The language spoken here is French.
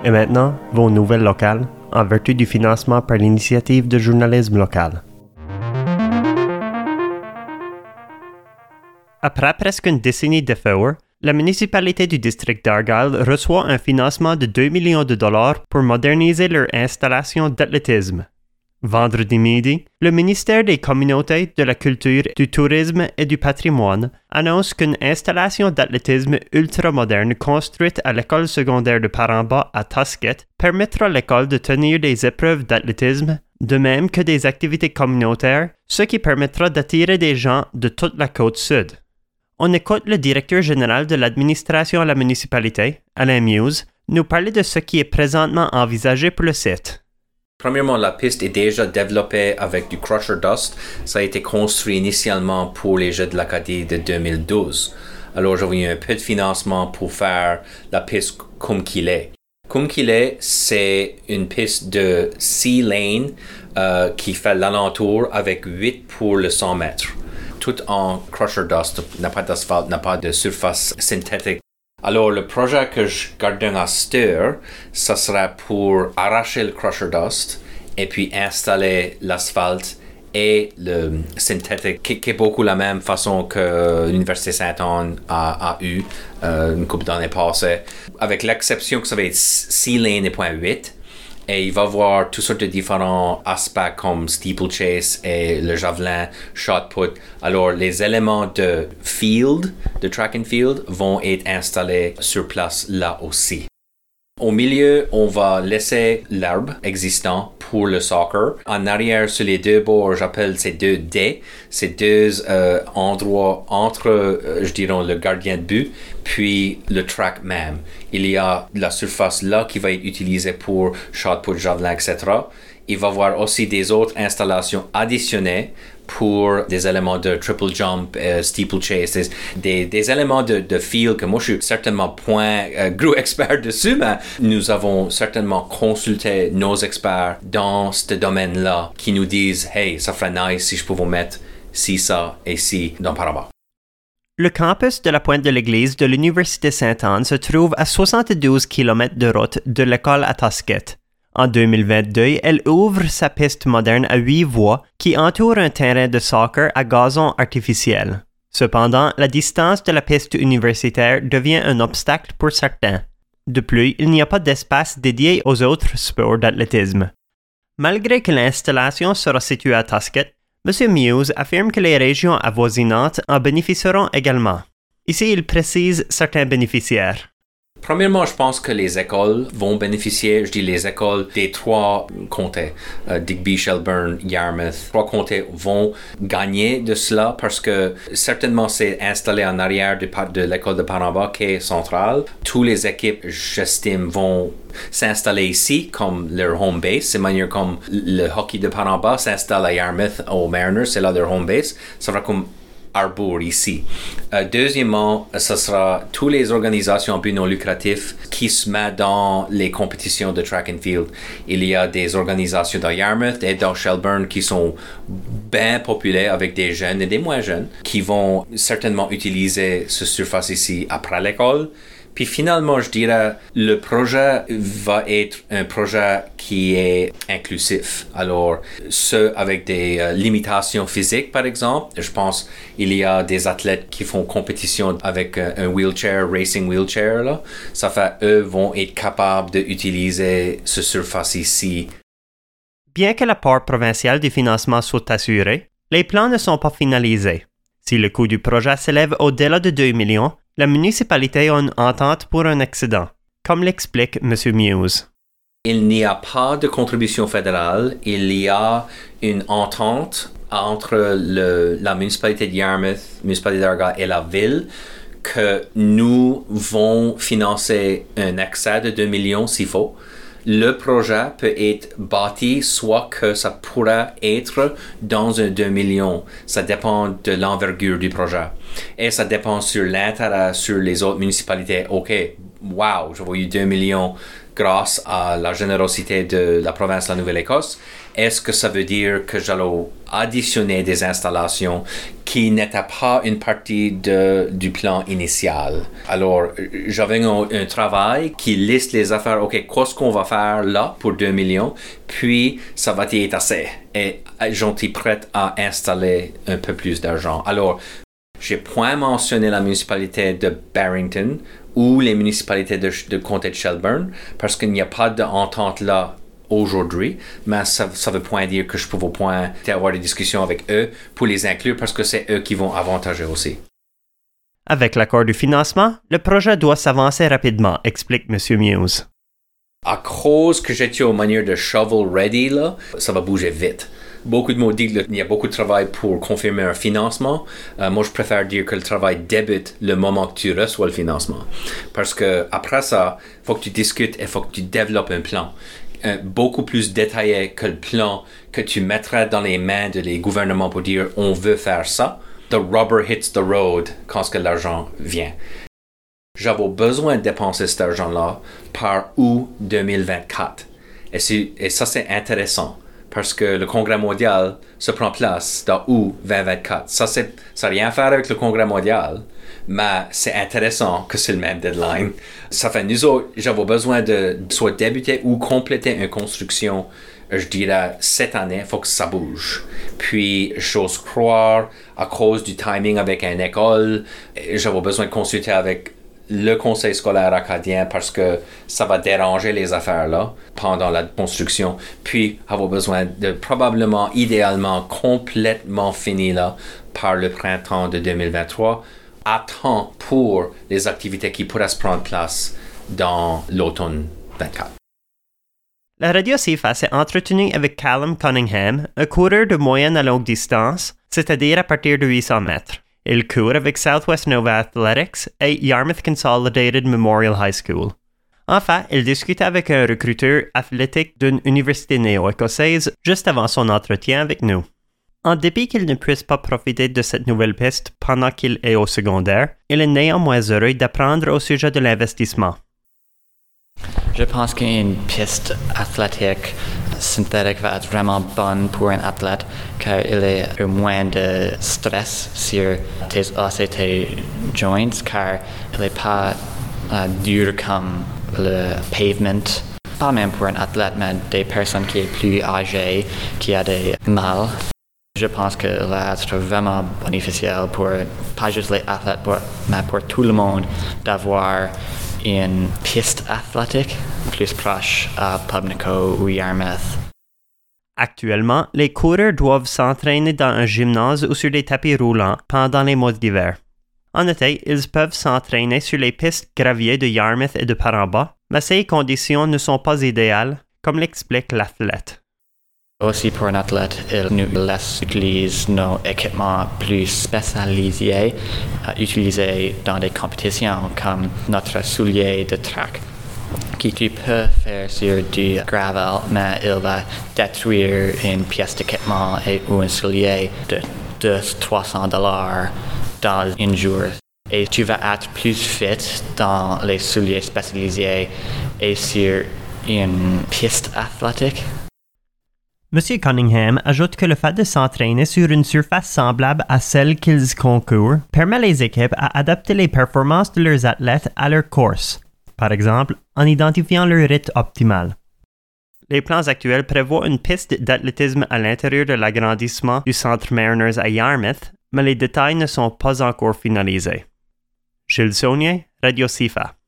Et maintenant, vos nouvelles locales, en vertu du financement par l'initiative de journalisme local. Après presque une décennie d'efforts, la municipalité du district d'Argyle reçoit un financement de 2 millions de dollars pour moderniser leur installation d'athlétisme. Vendredi midi, le ministère des Communautés, de la Culture, du Tourisme et du Patrimoine annonce qu'une installation d'athlétisme ultramoderne construite à l'école secondaire de Paramba à Tusket permettra à l'école de tenir des épreuves d'athlétisme, de même que des activités communautaires, ce qui permettra d'attirer des gens de toute la côte sud. On écoute le directeur général de l'administration à la municipalité, Alain Muse, nous parler de ce qui est présentement envisagé pour le site. Premièrement, la piste est déjà développée avec du crusher dust. Ça a été construit initialement pour les Jeux de l'Acadie de 2012. Alors, j'avais eu un peu de financement pour faire la piste comme qu'il est. Comme qu'il est, c'est une piste de 6 lanes qui fait l'alentour avec 8 pour le 100 mètres. Tout en crusher dust, n'a pas d'asphalte, n'a pas de surface synthétique. Alors, le projet que je garde à Steur, ça sera pour arracher le crusher dust et puis installer l'asphalte et le synthétique, qui est beaucoup la même façon que l'Université Sainte-Anne a eu une couple d'années passées, avec l'exception que ça va être 6 lanes et point 8. Et il va y avoir toutes sortes de différents aspects comme steeplechase et le javelin, shot put. Alors, les éléments de field, de track and field, vont être installés sur place là aussi. Au milieu, on va laisser l'herbe existant pour le soccer. En arrière, sur les deux bords, j'appelle ces deux dés. Ces deux endroits entre, je dirais, le gardien de but, puis le track même. Il y a la surface là qui va être utilisée pour shot put, javelin, etc. Il va y avoir aussi des autres installations additionnées pour des éléments de triple jump, steeplechase, des éléments de field que moi je suis certainement point gros expert dessus, mais nous avons certainement consulté nos experts dans ce domaine-là qui nous disent « Hey, ça ferait nice si je pouvais mettre ci, ça et ci dans Paramba ». Le campus de la Pointe de l'Église de l'Université Sainte-Anne se trouve à 72 km de route de l'école à Tusket. En 2022, elle ouvre sa piste moderne à 8 voies qui entoure un terrain de soccer à gazon artificiel. Cependant, la distance de la piste universitaire devient un obstacle pour certains. De plus, il n'y a pas d'espace dédié aux autres sports d'athlétisme. Malgré que l'installation sera située à Tusket, M. Muse affirme que les régions avoisinantes en bénéficieront également. Ici, il précise certains bénéficiaires. Premièrement, je pense que les écoles vont bénéficier, je dis les écoles des 3 comtés, Digby, Shelburne, Yarmouth. 3 comtés vont gagner de cela parce que certainement c'est installé en arrière de l'école de Paramba qui est centrale. Toutes les équipes, j'estime, vont s'installer ici comme leur home base. C'est manière comme le hockey de Paramba s'installe à Yarmouth aux Mariners, c'est là leur home base. Ça va comme Arbour ici. Deuxièmement, ce sera toutes les organisations à but non lucratif qui se mettent dans les compétitions de track and field. Il y a des organisations dans Yarmouth et dans Shelburne qui sont bien populaires avec des jeunes et des moins jeunes qui vont certainement utiliser ce surface ici après l'école. Puis finalement, je dirais, le projet va être un projet qui est inclusif. Alors, ceux avec des limitations physiques, par exemple, je pense il y a des athlètes qui font compétition avec un wheelchair, racing wheelchair, là. Ça fait, eux vont être capables d'utiliser ce surface ici. Bien que la part provinciale du financement soit assurée, les plans ne sont pas finalisés. Si le coût du projet s'élève au-delà de 2 millions, la municipalité a une entente pour un excédent, comme l'explique M. Muse. Il n'y a pas de contribution fédérale, il y a une entente entre la municipalité de Yarmouth, la municipalité d'Argyle et la ville que nous vont financer un excès de 2 millions s'il faut. Le projet peut être bâti soit que ça pourrait être dans un 2 millions. Ça dépend de l'envergure du projet. Et ça dépend sur l'intérêt sur les autres municipalités. OK, wow, j'ai eu 2 millions grâce à la générosité de la province de la Nouvelle-Écosse. est-ce que ça veut dire que j'allais additionner des installations qui n'étaient pas une partie du plan initial? Alors, j'avais un travail qui liste les affaires. OK, qu'est-ce qu'on va faire là pour 2 millions? Puis, ça va être assez. Et j'en suis prêt à installer un peu plus d'argent. Alors, j'ai point mentionné la municipalité de Barrington ou les municipalités de comté de Shelburne parce qu'il n'y a pas d'entente là aujourd'hui, mais ça veut point dire que je peux point avoir des discussions avec eux pour les inclure parce que c'est eux qui vont avantager aussi. Avec l'accord du financement, le projet doit s'avancer rapidement, explique M. Muse. À cause que j'étais aux manières de shovel ready, là, ça va bouger vite. Beaucoup de mots disent qu'il y a beaucoup de travail pour confirmer un financement. Moi, je préfère dire que le travail débute le moment que tu reçois le financement. Parce que après ça, il faut que tu discutes et il faut que tu développes un plan. Beaucoup plus détaillé que le plan que tu mettrais dans les mains des gouvernements pour dire on veut faire ça. The rubber hits the road quand que l'argent vient. J'avais besoin de dépenser cet argent-là par août 2024. Et ça, c'est intéressant parce que le Congrès mondial se prend place dans août 2024. Ça n'a rien à faire avec le Congrès mondial, mais c'est intéressant que c'est le même deadline. Ça fait nous autres, j'avais besoin de soit débuter ou compléter une construction, je dirais, cette année, il faut que ça bouge. Puis, j'ose croire, à cause du timing avec une école, j'avais besoin de consulter avec le conseil scolaire acadien parce que ça va déranger les affaires là pendant la construction. Puis, avoir besoin de probablement, idéalement, complètement fini là par le printemps de 2023, à temps pour les activités qui pourraient se prendre place dans l'automne 24. La radio CFA s'est entretenue avec Callum Cunningham, un coureur de moyenne à longue distance, c'est-à-dire à partir de 800 mètres. Il court avec Southwest Nova Athletics et Yarmouth Consolidated Memorial High School. Enfin, il discutait avec un recruteur athlétique d'une université néo-écossaise juste avant son entretien avec nous. En dépit qu'il ne puisse pas profiter de cette nouvelle piste pendant qu'il est au secondaire, il est néanmoins heureux d'apprendre au sujet de l'investissement. Je pense qu'une piste athlétique synthétique va être vraiment bonne pour un athlète car il est au moins de stress sur tes os et tes joints car il n'est pas dur comme le pavement. Pas même pour un athlète, mais des personnes qui sont plus âgées, qui ont des mal. Je pense que va être vraiment bénéficiaire pour pas juste les athlètes, mais pour tout le monde d'avoir une piste athlétique plus proche à Pubnico ou Yarmouth. Actuellement, les coureurs doivent s'entraîner dans un gymnase ou sur des tapis roulants pendant les mois d'hiver. En été, ils peuvent s'entraîner sur les pistes graviers de Yarmouth et de Paramba, mais ces conditions ne sont pas idéales, comme l'explique l'athlète. Aussi pour un athlète, il nous laisse utiliser nos équipements plus spécialisés utilisés dans des compétitions comme notre soulier de track qui tu peux faire sur du gravel, mais il va détruire une pièce d'équipement ou un soulier de $200-300 dans un jour. Et tu vas être plus fit dans les souliers spécialisés et sur une piste athlétique. M. Cunningham ajoute que le fait de s'entraîner sur une surface semblable à celle qu'ils concourent permet les équipes à adapter les performances de leurs athlètes à leur course, par exemple en identifiant leur rythme optimal. Les plans actuels prévoient une piste d'athlétisme à l'intérieur de l'agrandissement du centre Mariners à Yarmouth, mais les détails ne sont pas encore finalisés. Gilles Saunier, Radio CFA.